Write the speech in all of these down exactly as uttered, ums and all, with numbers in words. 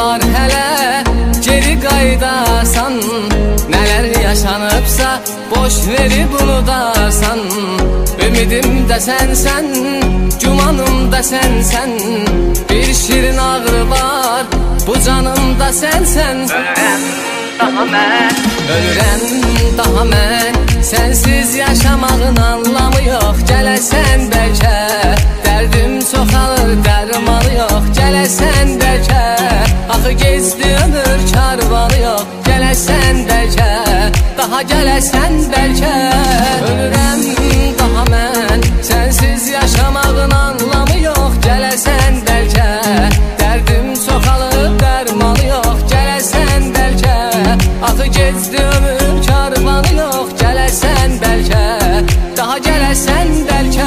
var hələ, geri qaydasan. Nələr yaşanıbsa boş verib unudarsan. Ümidim də sənsən, gümanım da sənsən. Bir şirin ağrı var, bu canımda sənsən. Ölürəm daha mən, ölürəm daha mən. Sənsiz yaşamağın anlamı yox, gələsən bəlkə. Dərdim çoxalır, dərmanı yox, gələsən bəlkə. Axı gezdi ömür karvanı yox, gələsən bəlkə. Daha gələsən bəlkə. Ölürəm daha mən, sənsiz yaşamağın anlamı yox, gələsən bəlkə. Dərdim çoxalır, dərmanı yox, gələsən bəlkə. Axı gezdi ömür karvanı yox, gələsən bəlkə. Daha gələsən bəlkə.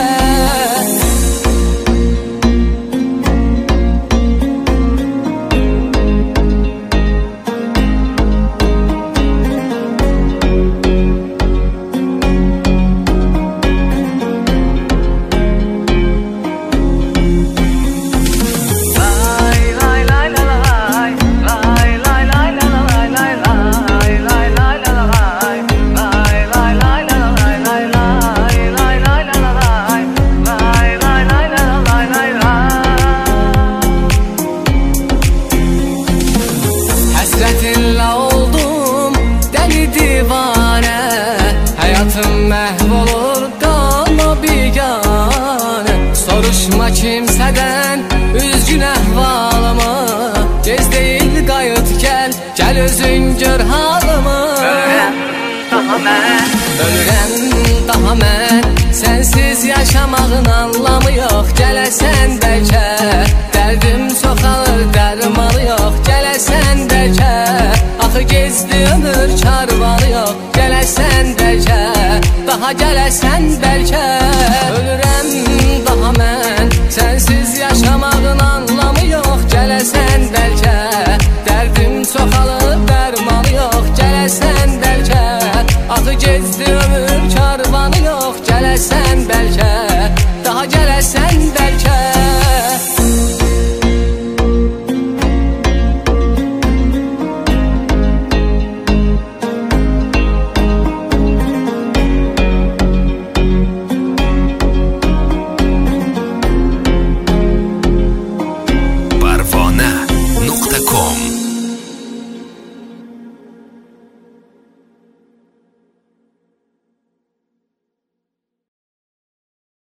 Həsrətinlə oldum dəli divanə. Həyatım məhv olur, qalma biganə. Soruşma kimsədən üzgün əhvalımı. Gez deyil qayıt gəl, gəl özün gör halımı. Ölürəm daha mən, ölürəm daha mən. Sənsiz yaşamağın anlamı yox, gələsən bəlkə. Dərdim çoxalır, dərmanı yox, gələsən bəlkə. Axı gezdi ömür karvanı yox, gələsən bəlkə. Daha gələsən bəlkə. Ölürəm daha mən, sənsiz yaşamağın anlamı yox, gələsən bəlkə. Dərdim çoxalır, dərmanı yox, gələsən bəlkə. Axı gezdi ömür karvanı yox, gələsən bəlkə. Daha gələsən bəlkə.